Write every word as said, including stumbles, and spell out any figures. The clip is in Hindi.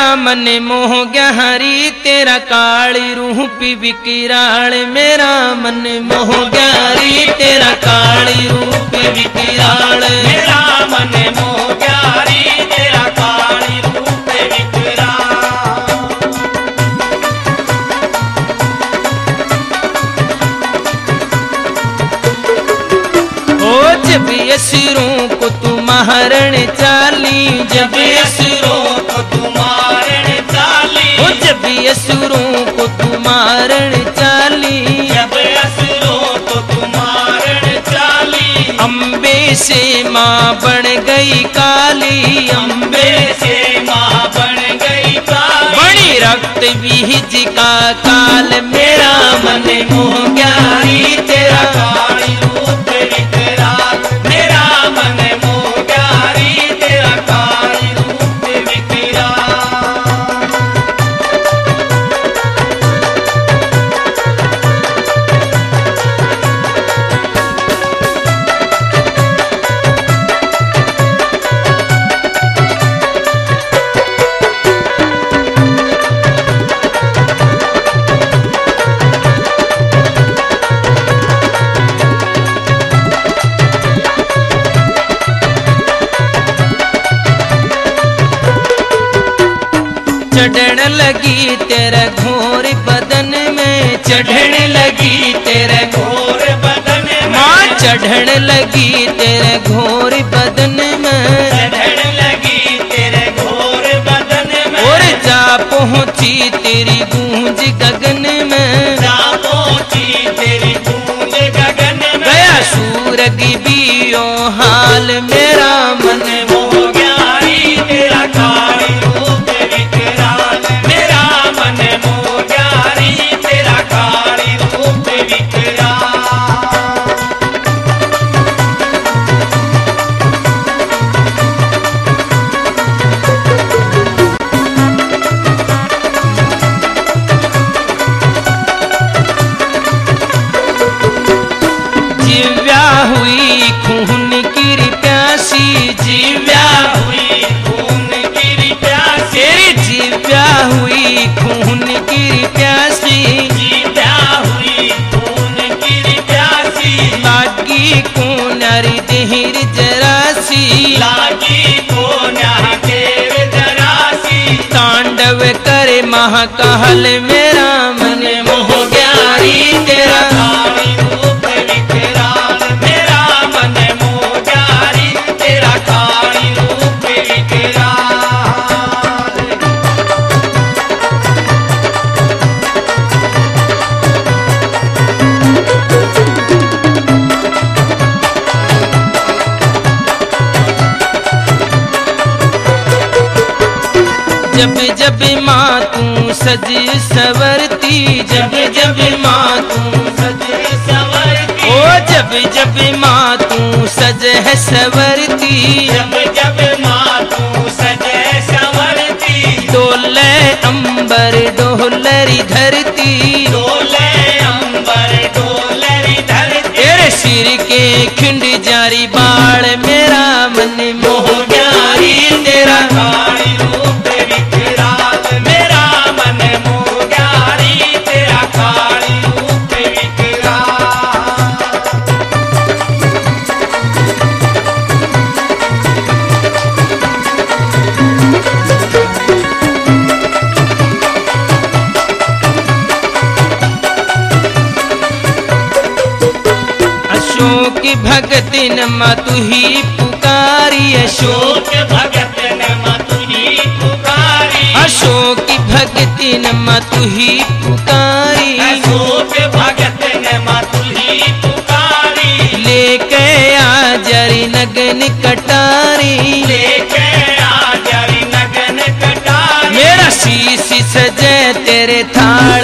मन मोह गया हरी तेरा काली रूप विकराल। मेरा मन मोह गया हरी तेरा काली रूप विकराल। मेरा मन मोह गया हरी तेरा काली रूप विकराल। ओ जब असुरों को तू मारण चाली, जब असुरों को तू मारण चाली, ओ जब असुरों को तू मारण चाली, जब असुरों को तू मारण चाली। अम्बे से माँ बन गई काली, अम्बे से माँ बन गई काली। बड़ी रक्त बीज का काल। मेरा मन मोह गया हरी तेरा काली रूप विकराल। मेरा मन मोह गया हरी तेरा काली रूप विकराल। चढ़ने लगी तेरे घोर बदन में, चढ़ने लगी तेरे घोर बदन में, माँ चढ़ने लगी तेरे घोर बदन में, चढ़ने लगी तेरे घोर बदन में। और जा पहुँची तेरी गूंज गगन में, जा पहुँची तेरी गूंज गगन में। गया सूरग भी ओ हाल। मेरा मन मोह गया हरी तेरा काली रूप विकराल। मेरा मन मोह गया हरी तेरा काली रूप विकराल। जीव्या हुई खून की प्यासी, जीव्या हुई खून की प्यासी, तेरी जीव्या हुई खून की प्यासी, जीव्या हुई खून की प्यासी। लागी को नारी देहर जरासी, लागी को न्याह देव जरासी। तांडव करे महाकाल। मेरा मन मोह गया हरी तेरा काली रूप विकराल। मेरा मन मोह गया हरी तेरा काली रूप विकराल। जब जब माँ तू सज सवरती, जब जब माँ तू सज सवरती, ओ जब जब माँ तू सज है सवरती, जब जब माँ तू सज सवरती। डोले अंबर डोलरी धरती, डोले अंबर डोलरी धरती। तेरे सिर के खिंड जारी बाल। मेरा मन मोह गया हरी तेरा काली रूप विकराल। मेरा मन मोह गया हरी तेरा काली रूप विकराल। अशोक भगत न मतु ही पुकारी, अशोक अशोक भगत ने मतु ही पुकारी। अशोक भगत न मतु ही पुकारी, अशोक भगत ने मतु ही पुकारी। लेके आ जरी नगन कटारी, लेके आ जरी नगन कटारी। मेरा शीश सजे तेरे थाल।